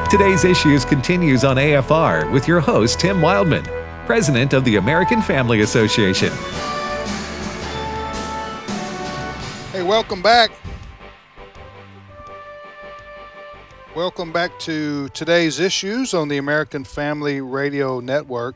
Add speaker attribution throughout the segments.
Speaker 1: Today's Issues continues on AFR with your host, Tim Wildman, President of the American Family Association.
Speaker 2: Hey, welcome back. Welcome back to Today's Issues on the American Family Radio Network.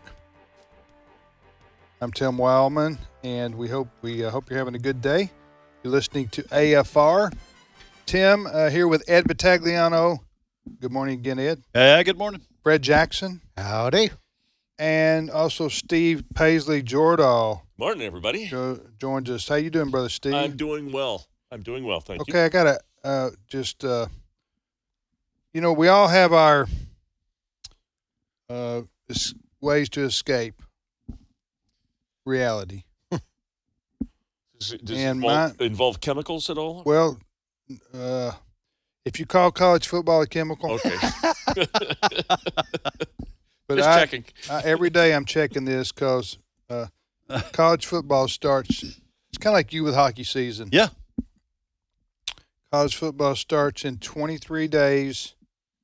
Speaker 2: I'm Tim Wildman, and we hope you're having a good day. You're listening to AFR. Tim here with Ed Vitagliano. Good morning again, Ed.
Speaker 3: Hey, good morning.
Speaker 2: Fred Jackson.
Speaker 4: Howdy.
Speaker 2: And also Steve Paisley Jordahl
Speaker 5: Morning, everybody.
Speaker 2: Joins us. How you doing, Brother Steve?
Speaker 5: I'm doing well. Thank you.
Speaker 2: Okay, I got to we all have our ways to escape reality.
Speaker 5: Does it involve chemicals at all?
Speaker 2: Well, if you call college football a chemical.
Speaker 5: Okay.
Speaker 2: But
Speaker 5: Just checking.
Speaker 2: Every day I'm checking this because college football starts. It's kind of like you with hockey season.
Speaker 3: Yeah.
Speaker 2: College football starts in 23 days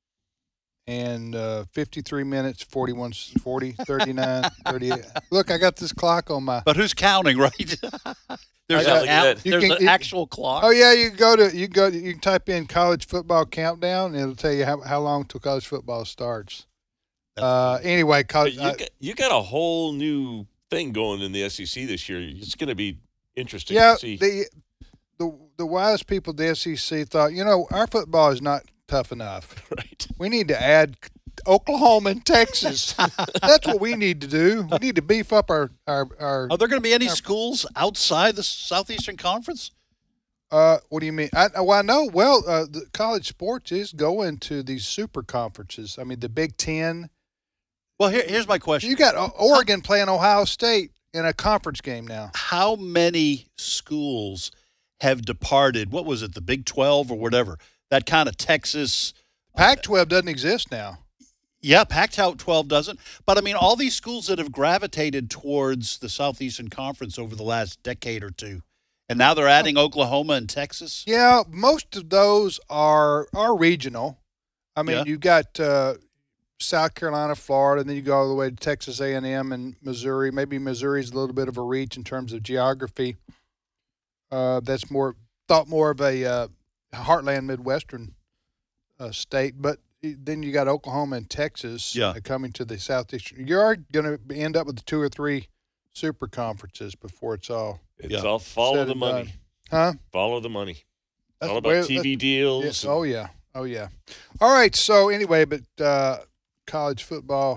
Speaker 2: and 53 minutes, 41, 40, 39, 38. Look, I got this clock on my.
Speaker 3: But who's counting, right? There's an actual clock.
Speaker 2: Oh yeah, you can type in college football countdown, and it'll tell you how long till college football starts. Anyway,
Speaker 5: you got a whole new thing going in the SEC this year. It's going to be interesting
Speaker 2: to
Speaker 5: see.
Speaker 2: The wise people at the SEC thought, our football is not tough enough.
Speaker 5: Right.
Speaker 2: We need to add Oklahoma and Texas. That's what we need to do. We need to beef up our
Speaker 3: Are there going to be any schools outside the Southeastern Conference?
Speaker 2: What do you mean? I know. Well, the college sports is going to these super conferences. I mean, the Big Ten.
Speaker 3: Well, here's my question.
Speaker 2: You got Oregon playing Ohio State in a conference game now.
Speaker 3: How many schools have departed? What was it, the Big 12 or whatever? That kind of Texas.
Speaker 2: Pac-12 doesn't exist now.
Speaker 3: Yeah, Pac-12 doesn't. But, I mean, all these schools that have gravitated towards the Southeastern Conference over the last decade or two, and now they're adding Oklahoma and Texas?
Speaker 2: Yeah, most of those are regional. I mean, You've got South Carolina, Florida, and then you go all the way to Texas A&M and Missouri. Maybe Missouri's a little bit of a reach in terms of geography. That's thought more of a heartland Midwestern state. But then you got Oklahoma and Texas coming to the Southeastern. You're going to end up with 2 or 3 super conferences before it's all.
Speaker 5: It's all follow the money.
Speaker 2: Huh?
Speaker 5: Follow the money. It's
Speaker 2: That's
Speaker 5: all about TV deals.
Speaker 2: Yes, oh, yeah. All right. So, anyway, but college football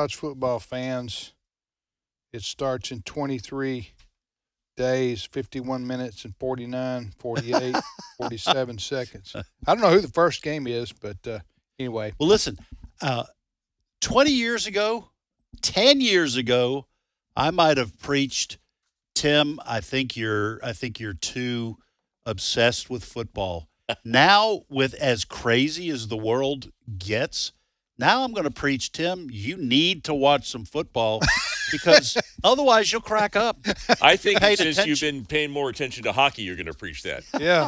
Speaker 2: fans, it starts in 23 days, 51 minutes, and 49, 48, 47 seconds. I don't know who the first game is, but anyway.
Speaker 3: Well, listen, 20 years ago, 10 years ago, I might have preached, Tim, I think you're too obsessed with football. Now, with as crazy as the world gets, now I'm going to preach, Tim, you need to watch some football because otherwise you'll crack up.
Speaker 5: I think since you've been paying more attention to hockey, you're going to preach that.
Speaker 2: Yeah.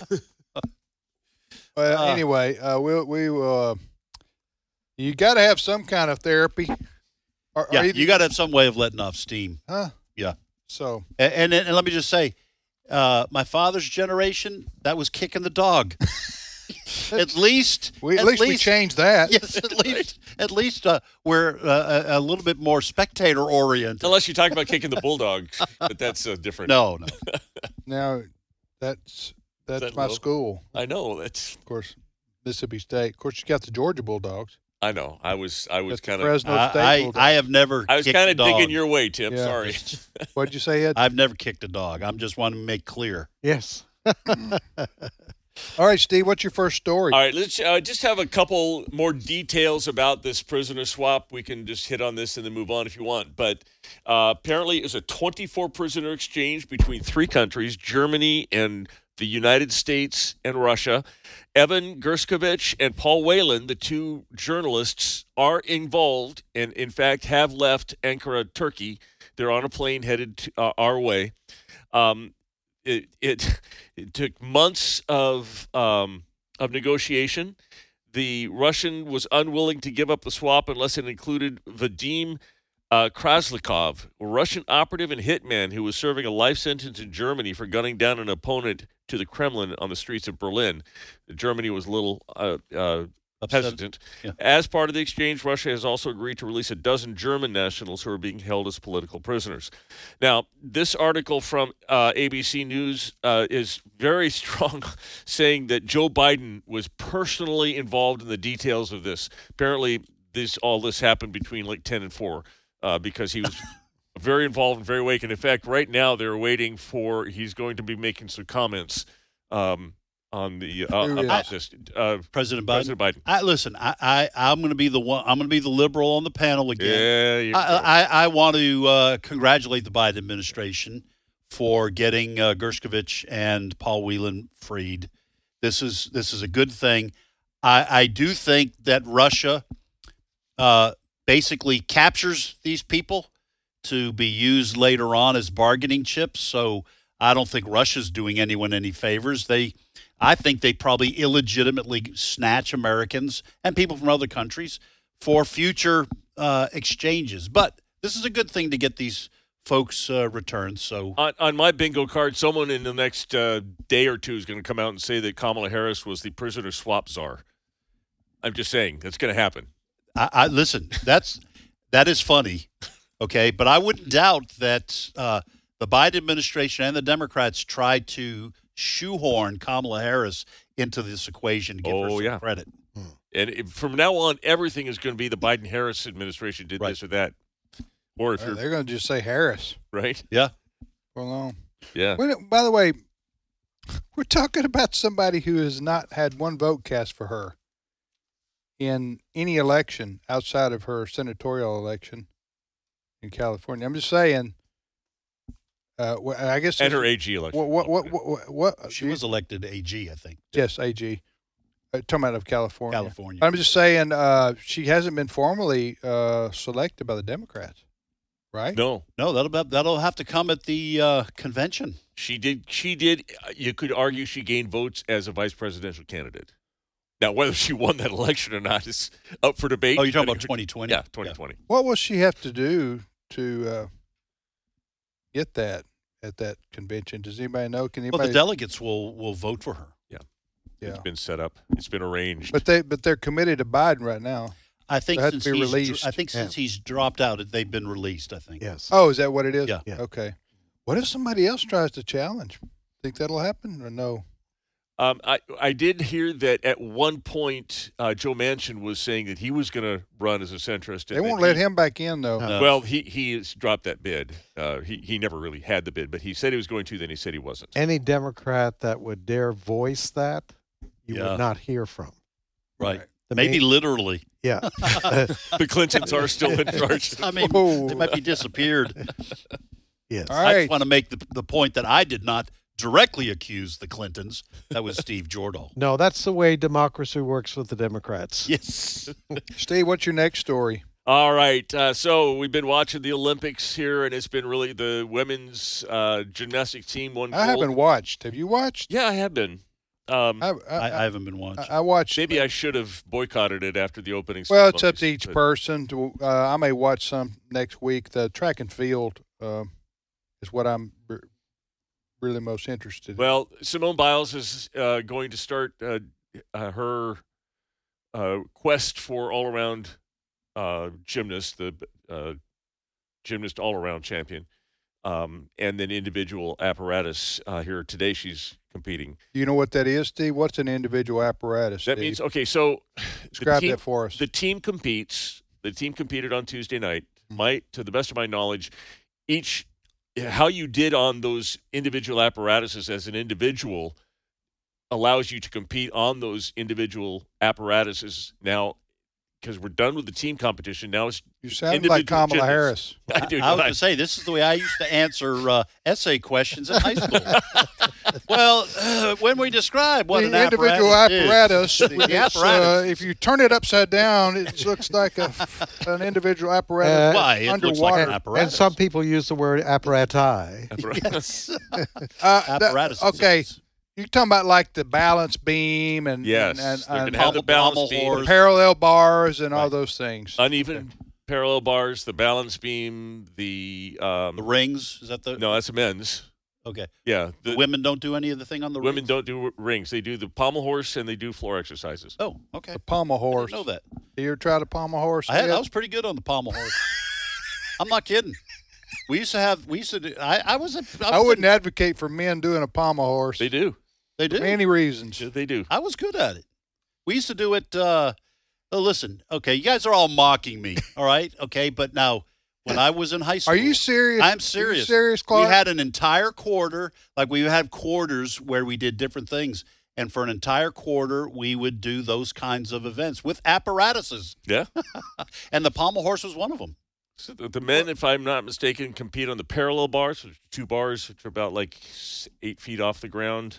Speaker 2: Well, anyway, we will. You got to have some kind of therapy.
Speaker 3: You got to have some way of letting off steam.
Speaker 2: Huh?
Speaker 3: Yeah.
Speaker 2: So.
Speaker 3: And let me just say, my father's generation, that was kicking the dog. At least
Speaker 2: we changed that.
Speaker 3: Yes, at least we're a little bit more spectator oriented.
Speaker 5: Unless you talk about kicking the Bulldogs, but that's different.
Speaker 3: No.
Speaker 2: Now, that's my school.
Speaker 5: I know. That's
Speaker 2: of course Mississippi State. Of course, you got the Georgia Bulldogs.
Speaker 5: I know. I was kind of
Speaker 2: Fresno State.
Speaker 3: I have never.
Speaker 5: I was kind of digging your way, Tim.
Speaker 2: Yeah.
Speaker 5: Sorry.
Speaker 2: What'd you say, Ed?
Speaker 3: I've never kicked a dog. I'm just wanting to make clear.
Speaker 4: Yes.
Speaker 2: All right, Steve, what's your first story?
Speaker 5: All right, let's just have a couple more details about this prisoner swap. We can just hit on this and then move on if you want. But apparently it was a 24-prisoner exchange between 3 countries, Germany and the United States and Russia. Evan Gershkovich and Paul Whelan, the 2 journalists, are involved and, in fact, have left Ankara, Turkey. They're on a plane headed to, our way. It took months of negotiation. the Russian was unwilling to give up the swap unless it included Vadim Kraslikov, a Russian operative and hitman who was serving a life sentence in Germany for gunning down an opponent to the Kremlin on the streets of Berlin. Germany was a little hesitant.
Speaker 3: Yeah.
Speaker 5: As part of the exchange, Russia has also agreed to release a dozen German nationals who are being held as political prisoners. Now, this article from ABC News is very strong, saying that Joe Biden was personally involved in the details of this. Apparently, all this happened between like 10 and 4 because he was very involved and very awake. And in fact, right now they're waiting for he's going to be making some comments on the about this.
Speaker 3: President Biden.
Speaker 5: President Biden.
Speaker 3: I'm going to be the one. I'm going to be the liberal on the panel again.
Speaker 5: Yeah,
Speaker 3: I want to congratulate the Biden administration for getting Gershkovich and Paul Whelan freed. This is a good thing. I do think that Russia basically captures these people to be used later on as bargaining chips. So I don't think Russia's doing anyone any favors. I think they probably illegitimately snatch Americans and people from other countries for future exchanges. But this is a good thing to get these folks returned. So
Speaker 5: on my bingo card, someone in the next day or two is going to come out and say that Kamala Harris was the prisoner swap czar. I'm just saying that's going to happen.
Speaker 3: I listen. That is funny, okay. But I wouldn't doubt that the Biden administration and the Democrats tried to shoehorn Kamala Harris into this equation to give her some credit.
Speaker 5: And from now on, everything is going to be the Biden-Harris administration did this or that. Or if
Speaker 2: they're going to just say Harris,
Speaker 5: right?
Speaker 3: Yeah.
Speaker 2: Well,
Speaker 5: yeah.
Speaker 2: By the way, we're talking about somebody who has not had one vote cast for her in any election outside of her senatorial election in California. I'm just saying. I guess.
Speaker 5: And her AG election.
Speaker 2: What?
Speaker 3: She was elected AG, I think.
Speaker 2: Yes, AG. Talking about of California.
Speaker 3: California.
Speaker 2: I'm just saying she hasn't been formally selected by the Democrats, right?
Speaker 5: No,
Speaker 3: that'll have to come at the convention.
Speaker 5: She did. You could argue she gained votes as a vice presidential candidate. Now, whether she won that election or not is up for debate.
Speaker 3: Oh, you're talking about 2020?
Speaker 5: Yeah, 2020.
Speaker 2: Yeah. What will she have to do to get that at that convention? Does anybody know? Can anybody?
Speaker 3: Well, the delegates will vote for her.
Speaker 5: Yeah. It's been set up. It's been arranged.
Speaker 2: But they're committed to Biden right now.
Speaker 3: I think
Speaker 2: since
Speaker 3: since he's dropped out, they've been released. I think.
Speaker 4: Yes.
Speaker 2: Oh, is that what it is?
Speaker 3: Yeah.
Speaker 2: Okay. What if somebody else tries to challenge? Think that'll happen or no?
Speaker 5: I did hear that at one point Joe Manchin was saying that he was going to run as a centrist.
Speaker 2: They won't let him back in, though.
Speaker 3: No.
Speaker 5: Well, he has dropped that bid. He never really had the bid, but he said he was going to, then he said he wasn't.
Speaker 4: Any Democrat that would dare voice that, you would not hear from.
Speaker 3: Right. Maybe literally.
Speaker 4: Yeah.
Speaker 5: The Clintons are still in charge.
Speaker 3: I mean, they might be disappeared.
Speaker 4: Yes.
Speaker 2: All
Speaker 3: I
Speaker 2: right.
Speaker 3: just want to make the point that I did not directly accuse the Clintons. That was Steve Jordahl.
Speaker 4: No, that's the way democracy works with the Democrats.
Speaker 3: Yes.
Speaker 2: Steve, what's your next story?
Speaker 5: All right. So we've been watching the Olympics here, and it's been really the women's gymnastics team won gold.
Speaker 2: I haven't watched. Have you watched?
Speaker 5: Yeah, I have been.
Speaker 3: I haven't been watching.
Speaker 2: I watched.
Speaker 5: Maybe I should have boycotted it after the opening.
Speaker 2: Well, it's up to each person. I may watch some next week. The track and field is what I'm really most interested in.
Speaker 5: Well, Simone Biles is going to start her quest for all-around gymnast, the gymnast all-around champion, and then individual apparatus. Here today she's competing.
Speaker 2: Do you know what that is, Steve? What's an individual apparatus?
Speaker 5: That means, okay, so
Speaker 2: describe that for us.
Speaker 5: The team competes. The team competed on Tuesday night. To the best of my knowledge, how you did on those individual apparatuses as an individual allows you to compete on those individual apparatuses now, because we're done with the team competition. Now it's
Speaker 2: you sound like Kamala Harris.
Speaker 5: I do.
Speaker 3: I was going to say, this is the way I used to answer essay questions in high school. Well, when we describe what
Speaker 2: the
Speaker 3: an
Speaker 2: individual apparatus
Speaker 3: is, the apparatus.
Speaker 2: If you turn it upside down, it looks like an individual apparatus
Speaker 3: why? It
Speaker 2: underwater.
Speaker 3: looks like an apparatus.
Speaker 4: And some people use the word apparati.
Speaker 3: Yes.
Speaker 2: Apparatus. Okay. You're talking about like the balance beam and
Speaker 5: Yes,
Speaker 2: and,
Speaker 5: they're
Speaker 2: and,
Speaker 5: gonna have the balance
Speaker 3: pommel
Speaker 5: beam,
Speaker 3: horse.
Speaker 2: parallel bars and all those things.
Speaker 5: uneven parallel bars, the balance beam, the
Speaker 3: The rings, is that the?
Speaker 5: no, that's the men's.
Speaker 3: Okay.
Speaker 5: Yeah,
Speaker 3: The women don't do any of the thing on the
Speaker 5: women
Speaker 3: rings?
Speaker 5: don't do rings. They do the pommel horse and they do floor exercises.
Speaker 3: Oh, okay.
Speaker 2: The pommel
Speaker 3: I
Speaker 2: horse.
Speaker 3: didn't know that.
Speaker 2: You ever tried a pommel horse?
Speaker 3: I
Speaker 2: yet?
Speaker 3: was pretty good on the pommel horse. I'm not kidding. We used to do,
Speaker 2: I wouldn't advocate for men doing a pommel horse
Speaker 5: They do.
Speaker 3: They
Speaker 2: for
Speaker 3: do.
Speaker 2: any reasons.
Speaker 5: They do.
Speaker 3: I was good at it. We used to do it. Listen, okay, you guys are all mocking me, all right? Okay, but now when I was in high school,
Speaker 2: Are you serious?
Speaker 3: I'm
Speaker 2: Are
Speaker 3: serious.
Speaker 2: you serious, Clark?
Speaker 3: We had an entire quarter, like we had quarters where we did different things, and for an entire quarter we would do those kinds of events with apparatuses,
Speaker 5: Yeah.
Speaker 3: and the pommel horse was one of them.
Speaker 5: So the men, if I'm not mistaken, compete on the parallel bars, which are 2 bars, which are about like 8 feet off the ground,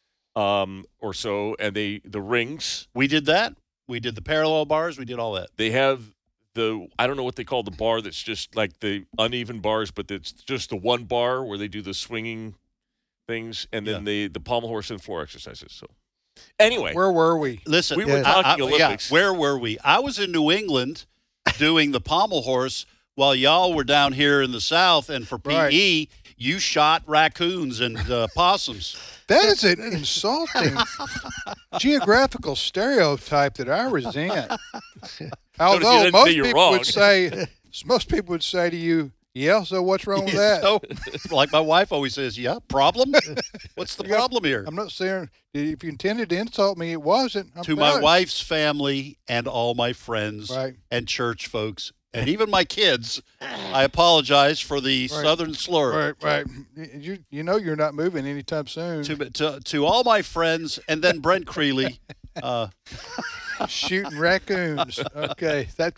Speaker 5: or so, and the rings.
Speaker 3: We did that. We did the parallel bars. We did all that.
Speaker 5: They have I don't know what they call the bar that's just like the uneven bars, but it's just the one bar where they do the swinging things, and then the pommel horse and floor exercises. So anyway,
Speaker 2: Where were we?
Speaker 3: Listen,
Speaker 5: We were talking Olympics.
Speaker 3: where were we? I was in New England doing the pommel horse while y'all were down here in the South, and for PE,
Speaker 2: Right.
Speaker 3: you shot raccoons and possums.
Speaker 2: That is an insulting geographical stereotype that I resent. Although
Speaker 5: didn't
Speaker 2: most
Speaker 5: say you're
Speaker 2: people
Speaker 5: wrong.
Speaker 2: most people would say to you, "Yeah, so what's wrong with that?"
Speaker 3: So, like my wife always says, yeah, problem? What's the problem here?
Speaker 2: I'm not saying if you intended to insult me, it wasn't. I'm
Speaker 3: To my
Speaker 2: telling-
Speaker 3: wife's family and all my friends
Speaker 2: Right.
Speaker 3: and church folks and even my kids, I apologize for the southern slur.
Speaker 2: Right. You know you're not moving anytime soon.
Speaker 3: To all my friends, and then Brent Creeley.
Speaker 2: Shooting raccoons. Okay, that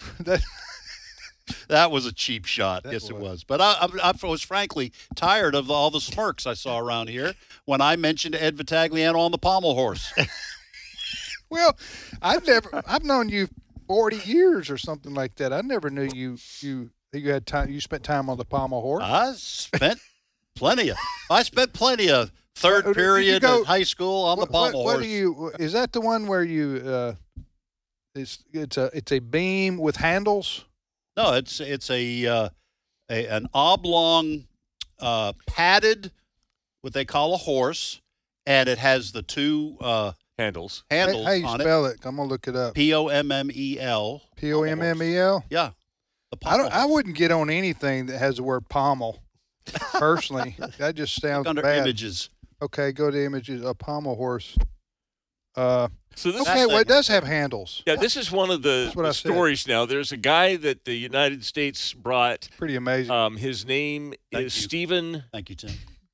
Speaker 3: That was a cheap shot. Yes, it was. But I was frankly tired of all the smirks I saw around here when I mentioned Ed Vitagliano on the pommel horse.
Speaker 2: Well, I've known you 40 years or something like that. I never knew you had time. You spent time on the pommel horse.
Speaker 3: I spent plenty of third
Speaker 2: Did you
Speaker 3: period
Speaker 2: go-
Speaker 3: in high school on the pommel
Speaker 2: what
Speaker 3: horse.
Speaker 2: do you? Is that the one where you? It's a beam with handles.
Speaker 3: No, it's an oblong padded, what they call a horse, and it has the two
Speaker 5: handles.
Speaker 3: handles
Speaker 2: How you
Speaker 3: on it.
Speaker 2: spell it? I'm gonna look it up.
Speaker 3: Pommel.
Speaker 2: Pommel.
Speaker 3: Yeah. The pommel
Speaker 2: I
Speaker 3: horse.
Speaker 2: wouldn't get on anything that has the word pommel. Personally, that just sounds
Speaker 3: Under
Speaker 2: bad.
Speaker 3: images.
Speaker 2: Okay, go to images. A pommel horse.
Speaker 5: So this
Speaker 2: Okay, well, it does have handles.
Speaker 5: Yeah, this is one of the
Speaker 2: what I said.
Speaker 5: stories now. There's a guy that the United States brought.
Speaker 2: Pretty amazing.
Speaker 5: His name
Speaker 3: Thank
Speaker 5: is
Speaker 3: you.
Speaker 5: Stephen
Speaker 3: Thank you, Tim.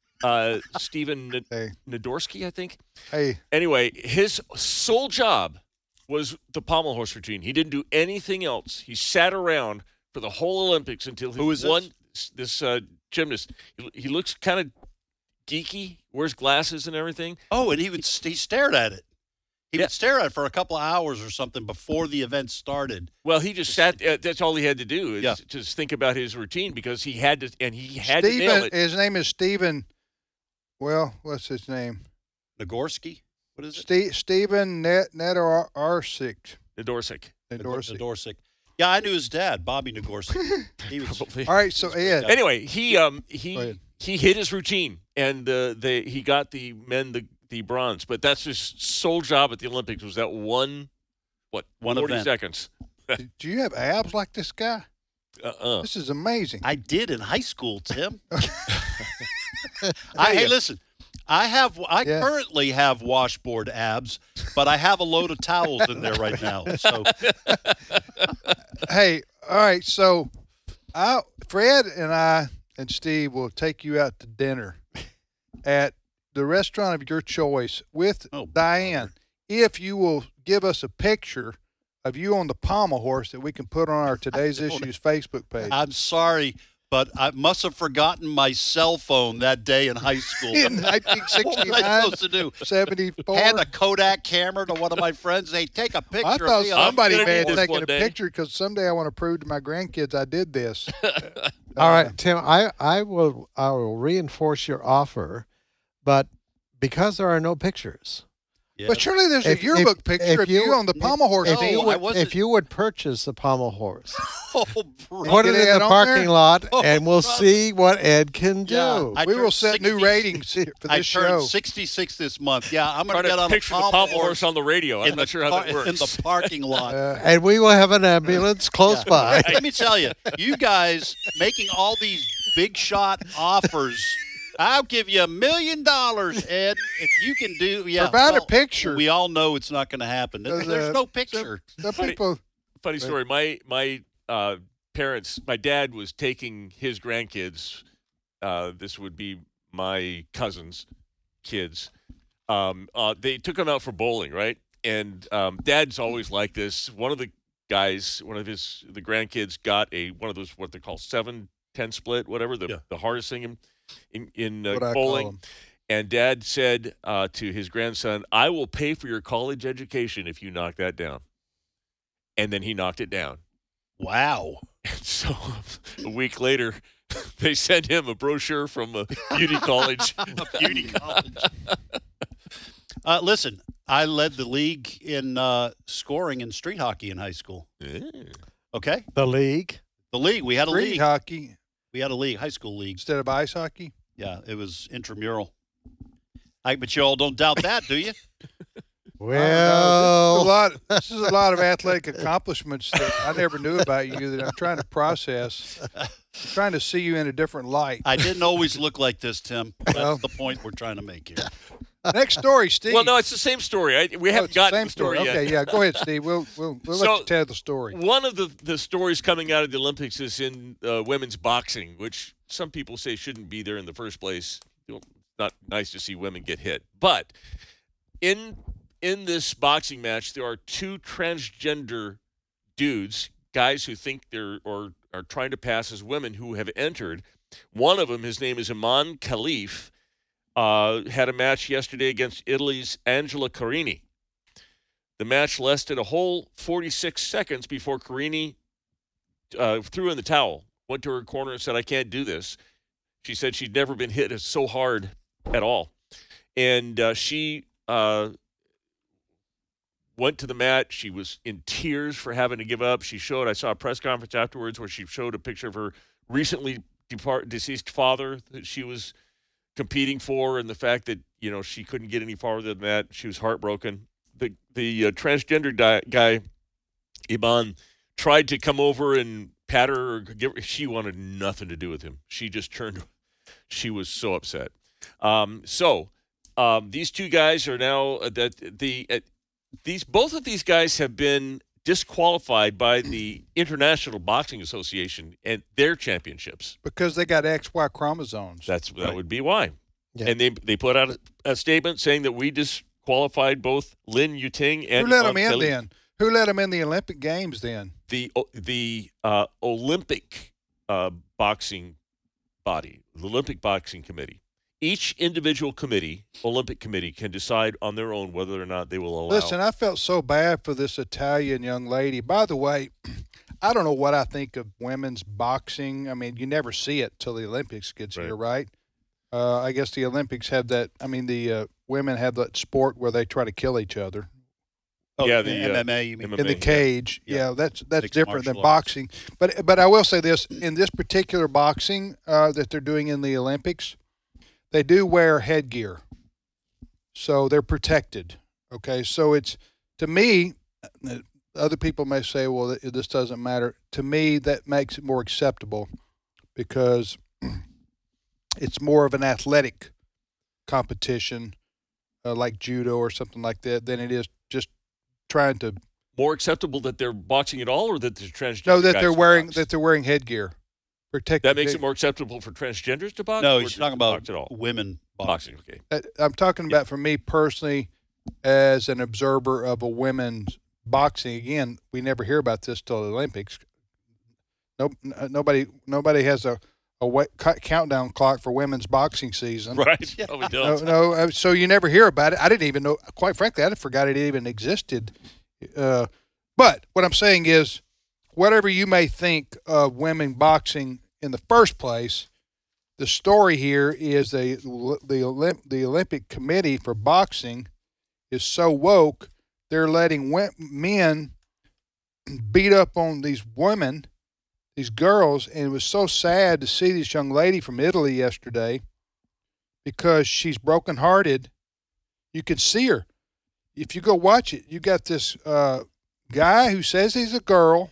Speaker 5: Stephen
Speaker 2: Hey.
Speaker 5: Nadorsky, I think.
Speaker 2: Hey,
Speaker 5: Anyway, his sole job was the pommel horse routine. He didn't do anything else. He sat around for the whole Olympics until he
Speaker 3: Who is
Speaker 5: won this gymnast. He looks kind of geeky, wears glasses and everything.
Speaker 3: Oh, and he stared at it. He
Speaker 5: Yeah.
Speaker 3: would stare at it for a couple of hours or something before the event started.
Speaker 5: Well, he just sat. That's all he had to do is
Speaker 3: Yeah.
Speaker 5: just think about his routine because he had to, and he had to nail
Speaker 2: Stephen.
Speaker 5: it.
Speaker 2: His name is Stephen. Well, what's his name?
Speaker 3: Nagorsky? What is it?
Speaker 2: Stephen Nedorsik.
Speaker 5: Nadorsky.
Speaker 2: Nedorsik.
Speaker 3: Nadorsik. Yeah, I knew his dad, Bobby Nagorsky. He was
Speaker 5: Probably.
Speaker 2: All right, so Ed.
Speaker 5: Anyway,
Speaker 2: Go
Speaker 5: he
Speaker 2: ahead.
Speaker 5: hit his routine, and he got the men the bronze. But that's his sole job at the Olympics was that one 40
Speaker 3: event.
Speaker 5: seconds.
Speaker 2: Do you have abs like this guy?
Speaker 5: Uh-uh.
Speaker 2: This is amazing.
Speaker 3: I did in high school, Tim. Hey, listen. I
Speaker 2: Yeah.
Speaker 3: currently have washboard abs, but I have a load of towels in there right now. So
Speaker 2: Hey, all right. So, Fred and I and Steve will take you out to dinner at the restaurant of your choice with
Speaker 3: Oh,
Speaker 2: Diane. If you will give us a picture of you on the pommel horse that we can put on our Today's Issues Facebook page.
Speaker 3: I'm sorry, but I must have forgotten my cell phone that day in high school.
Speaker 2: In
Speaker 3: What was I
Speaker 2: 1969,
Speaker 3: supposed to do?
Speaker 2: 74.
Speaker 3: Hand a Kodak camera to one of my friends. Hey, take a picture
Speaker 2: I
Speaker 3: of
Speaker 2: thought
Speaker 3: me. on
Speaker 2: somebody
Speaker 5: gonna
Speaker 2: may
Speaker 5: need
Speaker 2: have
Speaker 5: this
Speaker 2: taken
Speaker 5: one
Speaker 2: a
Speaker 5: day.
Speaker 2: picture because someday I want to prove to my grandkids I did this.
Speaker 4: All right, Tim, I will reinforce your offer, but because there are no pictures.
Speaker 3: Yeah.
Speaker 2: But surely there's a yearbook picture of you on the pommel horse.
Speaker 4: If you would purchase the pommel horse,
Speaker 3: Oh, bro.
Speaker 4: put it
Speaker 2: Get
Speaker 4: in
Speaker 2: Ed
Speaker 4: the
Speaker 2: on
Speaker 4: parking
Speaker 2: there?
Speaker 4: lot,
Speaker 3: Oh,
Speaker 4: and we'll
Speaker 3: brother.
Speaker 4: see what Ed can do.
Speaker 3: Yeah, I
Speaker 2: We will
Speaker 3: turned
Speaker 2: set new
Speaker 3: 60
Speaker 2: ratings for
Speaker 3: I
Speaker 2: this
Speaker 3: turned
Speaker 2: show.
Speaker 3: 66 this month. Yeah, I'm
Speaker 5: Try
Speaker 3: going to get
Speaker 5: to
Speaker 3: on
Speaker 5: picture
Speaker 3: a
Speaker 5: the pommel horse on the radio. I'm not sure how that works.
Speaker 3: in the parking lot.
Speaker 4: And we will have an ambulance close by.
Speaker 3: Let me tell you, you guys making all these big shot offers. I'll give you $1 million, Ed, if you can do. Yeah,
Speaker 2: Provide a picture.
Speaker 3: We all know it's not going to happen.
Speaker 2: Does,
Speaker 3: There's no picture.
Speaker 2: The people.
Speaker 5: Funny story. My parents. My dad was taking his grandkids. This would be my cousin's kids. They took them out for bowling, right? And Dad's always like this. One of the guys, the grandkids got one of those what they call 7-10 split, whatever the hardest thing in
Speaker 2: What I call
Speaker 5: bowling.
Speaker 2: 'em.
Speaker 5: And Dad said to his grandson, "I will pay for your college education if you knock that down." And then he knocked it down.
Speaker 3: Wow.
Speaker 5: And so a week later, they sent him a brochure from a beauty college.
Speaker 3: Beauty college. Listen, I led the league in scoring in street hockey in high school. Okay?
Speaker 4: The league.
Speaker 3: The league. We had a
Speaker 2: Street
Speaker 3: league.
Speaker 2: hockey
Speaker 3: We had a league, high school league.
Speaker 2: instead of ice hockey.
Speaker 3: Yeah, it was intramural. But you all don't doubt that, do you?
Speaker 4: Well,
Speaker 2: This is a lot of athletic accomplishments that I never knew about you that I'm trying to process. I'm trying to see you in a different light.
Speaker 3: I didn't always look like this, Tim. That's
Speaker 2: Well.
Speaker 3: the point we're trying to make here.
Speaker 2: Next story, Steve.
Speaker 5: Well, no, it's the same story. We haven't
Speaker 2: it's the
Speaker 5: gotten
Speaker 2: same
Speaker 5: the story yet.
Speaker 2: Okay, yeah, go ahead, Steve. We'll let
Speaker 5: So-
Speaker 2: you tell the story.
Speaker 5: One of the stories coming out of the Olympics is in women's boxing, which some people say shouldn't be there in the first place. It's not nice to see women get hit. But in this boxing match, there are two transgender dudes, guys who think they're or are trying to pass as women who have entered. One of them, his name is Iman Khalif, had a match yesterday against Italy's Angela Carini. The match lasted a whole 46 seconds before Carini threw in the towel, went to her corner and said, "I can't do this." She said she'd never been hit so hard at all. And she went to the mat. She was in tears for having to give up. I saw a press conference afterwards where she showed a picture of her recently deceased father that she was competing for, and the fact that, she couldn't get any farther than that. She was heartbroken. The transgender guy, Iman, tried to come over and pat her or give her. She wanted nothing to do with him. She just turned. She was so upset. These two guys are now both of these guys have been disqualified by the International Boxing Association and their championships.
Speaker 2: Because they got XY chromosomes.
Speaker 5: That would be why.
Speaker 4: Yeah.
Speaker 5: And they put out a statement saying that we disqualified both Lin Yuting and
Speaker 2: Who let them
Speaker 5: Iman
Speaker 2: in
Speaker 5: Khalif.
Speaker 2: then? Who let them in the Olympic Games then?
Speaker 5: The Olympic boxing body, the Olympic Boxing Committee. Each individual Olympic committee, can decide on their own whether or not they will allow.
Speaker 2: Listen, I felt so bad for this Italian young lady. By the way, I don't know what I think of women's boxing. I mean, you never see it till the Olympics gets here, right? I guess the Olympics have that. I mean, the women have that sport where they try to kill each other.
Speaker 3: Oh,
Speaker 5: Yeah,
Speaker 3: the
Speaker 5: the,
Speaker 3: MMA, you mean?
Speaker 5: MMA.
Speaker 2: In the cage,
Speaker 3: Yeah.
Speaker 2: that's
Speaker 3: Mixed
Speaker 2: different than
Speaker 3: martial arts.
Speaker 2: boxing. But I will say this: in this particular boxing that they're doing in the Olympics, they do wear headgear, so they're protected. Okay, so it's, to me, other people may say, well, this doesn't matter. To me, that makes it more acceptable because it's more of an athletic competition, like judo or something like that, than it is just trying to.
Speaker 5: More acceptable that they're boxing at all, or that the transgender
Speaker 2: No, that
Speaker 5: guys
Speaker 2: they're
Speaker 5: can
Speaker 2: wearing
Speaker 5: box?
Speaker 2: that they're wearing headgear. Protective.
Speaker 5: That makes it more acceptable for transgenders to box?
Speaker 3: No,
Speaker 5: or
Speaker 3: he's
Speaker 5: to
Speaker 3: talking about
Speaker 5: box at all.
Speaker 3: women boxing.
Speaker 5: Boxing, okay.
Speaker 2: I'm talking about for me personally, as an observer of a women's boxing. Again, we never hear about this till the Olympics. Nobody has a countdown clock for women's boxing season.
Speaker 5: Right. Oh, we don't.
Speaker 2: No, so you never hear about it. I didn't even know. Quite frankly, I forgot it even existed. But what I'm saying is, whatever you may think of women boxing in the first place, the story here is the Olympic Committee for boxing is so woke, they're letting men beat up on these women, these girls, and it was so sad to see this young lady from Italy yesterday because she's brokenhearted. You can see her. If you go watch it, you got this guy who says he's a girl,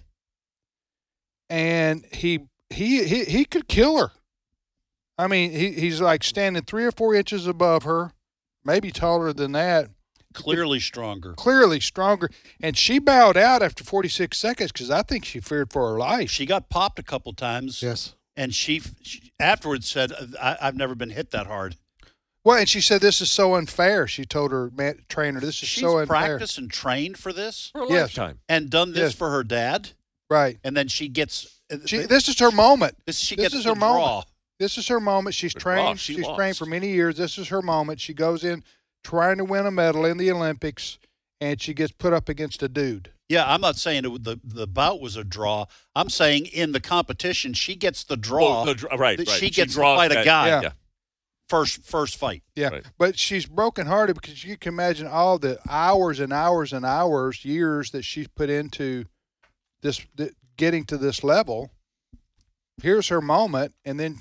Speaker 2: and he could kill her. I mean, he's like standing 3 or 4 inches above her, maybe taller than that.
Speaker 3: Clearly stronger.
Speaker 2: And she bowed out after 46 seconds because I think she feared for her life.
Speaker 3: She got popped a couple times.
Speaker 4: Yes.
Speaker 3: And she afterwards said, I've never been hit that hard.
Speaker 2: Well, and she said, this is so unfair. She told her trainer, this is so unfair.
Speaker 3: She's practiced and trained for this?
Speaker 5: For a
Speaker 2: Yes.
Speaker 5: lifetime.
Speaker 3: And done this
Speaker 2: Yes.
Speaker 3: for her dad?
Speaker 2: Right.
Speaker 3: And then she gets...
Speaker 2: This is her moment.
Speaker 3: This
Speaker 2: is
Speaker 3: is
Speaker 2: her
Speaker 3: her
Speaker 2: moment.
Speaker 3: draw.
Speaker 2: This is her moment. She's
Speaker 5: But
Speaker 2: trained.
Speaker 5: Ross, she
Speaker 2: She's
Speaker 5: lost.
Speaker 2: trained for many years. This is her moment. She goes in trying to win a medal in the Olympics, and she gets put up against a dude.
Speaker 3: Yeah, I'm not saying the bout was a draw. I'm saying in the competition, she gets the draw.
Speaker 5: Right.
Speaker 3: that she
Speaker 5: She
Speaker 3: gets to
Speaker 5: draws
Speaker 3: fight a
Speaker 5: that-
Speaker 3: guy.
Speaker 2: Yeah.
Speaker 3: First fight.
Speaker 2: Yeah,
Speaker 5: Right.
Speaker 2: but she's brokenhearted because you can imagine all the hours and hours and hours, years that she's put into this, getting to this level. Here's her moment, and then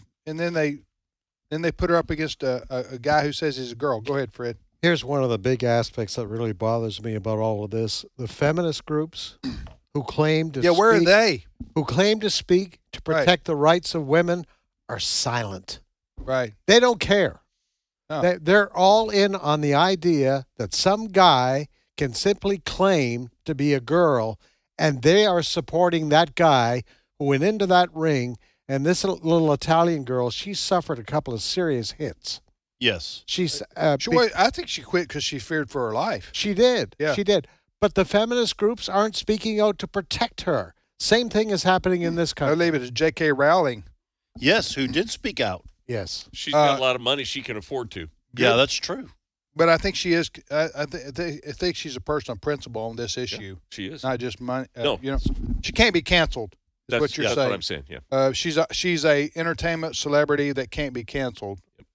Speaker 2: they put her up against a guy who says he's a girl. Go ahead, Fred.
Speaker 4: Here's one of the big aspects that really bothers me about all of this: the feminist groups who claim to
Speaker 2: Where are
Speaker 4: speak,
Speaker 2: they?
Speaker 4: who claim to speak to
Speaker 2: Right.
Speaker 4: protect the rights of women are silent.
Speaker 2: Right.
Speaker 4: They don't care.
Speaker 2: No.
Speaker 4: They're all in on the idea that some guy can simply claim to be a girl, and they are supporting that guy who went into that ring. And this little Italian girl, she suffered a couple of serious hits.
Speaker 3: Yes.
Speaker 4: She's
Speaker 2: I think she quit because she feared for her life.
Speaker 4: She did.
Speaker 2: Yeah.
Speaker 4: She did. But the feminist groups aren't speaking out to protect her. Same thing is happening in this
Speaker 2: I
Speaker 4: country.
Speaker 2: leave it to J.K. Rowling.
Speaker 3: Yes, who did speak out.
Speaker 4: Yes.
Speaker 5: She's got a lot of money she can afford to.
Speaker 3: Yeah, that's true.
Speaker 2: But I think she is. I think she's a person of principle on this issue,
Speaker 5: She is.
Speaker 2: not just money.
Speaker 5: No.
Speaker 2: She can't be canceled. Is what you're
Speaker 5: that's
Speaker 2: saying.
Speaker 5: what I'm saying. Yeah.
Speaker 2: She's a entertainment celebrity that can't be canceled.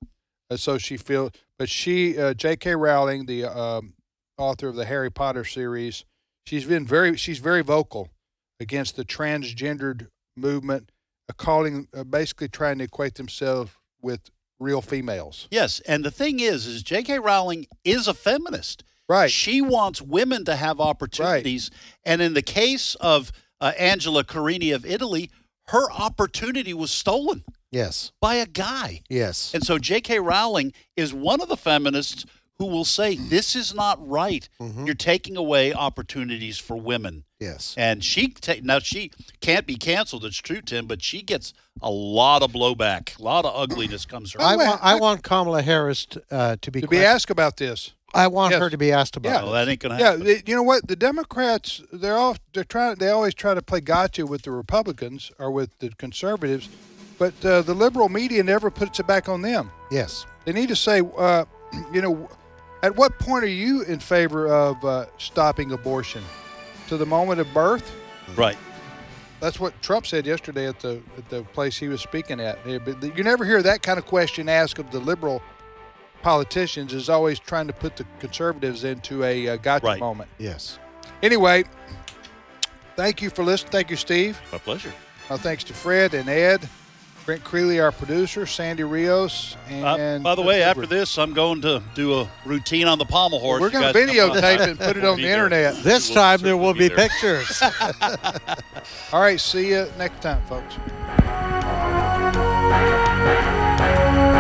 Speaker 2: So she feels. But J.K. Rowling, the author of the Harry Potter series, she's very vocal against the transgendered movement, basically trying to equate themselves with real females.
Speaker 3: Yes, and the thing is J.K. Rowling is a feminist.
Speaker 2: Right.
Speaker 3: She wants women to have opportunities. And in the case of Angela Carini of Italy, her opportunity was stolen
Speaker 4: Yes.
Speaker 3: by a guy.
Speaker 4: Yes.
Speaker 3: And so J.K. Rowling is one of the feminists who will say, this is not right.
Speaker 4: Mhm.
Speaker 3: You're taking away opportunities for women.
Speaker 4: Yes.
Speaker 3: And she can't be canceled, it's true, Tim, but she gets a lot of blowback. A lot of ugliness comes her way.
Speaker 4: I want Kamala Harris to be
Speaker 2: To be asked about this.
Speaker 4: I want
Speaker 2: Yes.
Speaker 4: her to be asked about
Speaker 3: Well,
Speaker 4: it.
Speaker 3: that ain't going to
Speaker 2: Yeah,
Speaker 3: happen.
Speaker 2: you know what? The Democrats, they always try to play gotcha with the Republicans or with the conservatives, but the liberal media never puts it back on them.
Speaker 4: Yes.
Speaker 2: They need to say, at what point are you in favor of stopping abortion? To the moment of birth?
Speaker 3: Right.
Speaker 2: That's what Trump said yesterday at the place he was speaking at. You never hear that kind of question asked of the liberal politicians. Is always trying to put the conservatives into a gotcha
Speaker 3: Right.
Speaker 2: moment.
Speaker 4: Yes.
Speaker 2: Anyway, thank you for listening. Thank you, Steve.
Speaker 5: My pleasure.
Speaker 2: Thanks to Fred and Ed, Brent Creeley, our producer, Sandy Rios, and
Speaker 3: By the way, after this, I'm going to do a routine on the pommel horse.
Speaker 2: we're
Speaker 3: You
Speaker 2: going to
Speaker 3: guys come on.
Speaker 2: videotape it and put it on
Speaker 5: Be
Speaker 2: the
Speaker 5: there.
Speaker 2: internet.
Speaker 4: This
Speaker 5: We'll
Speaker 4: time there will
Speaker 5: certainly
Speaker 4: be
Speaker 5: be there.
Speaker 4: pictures.
Speaker 2: All right, see you next time, folks.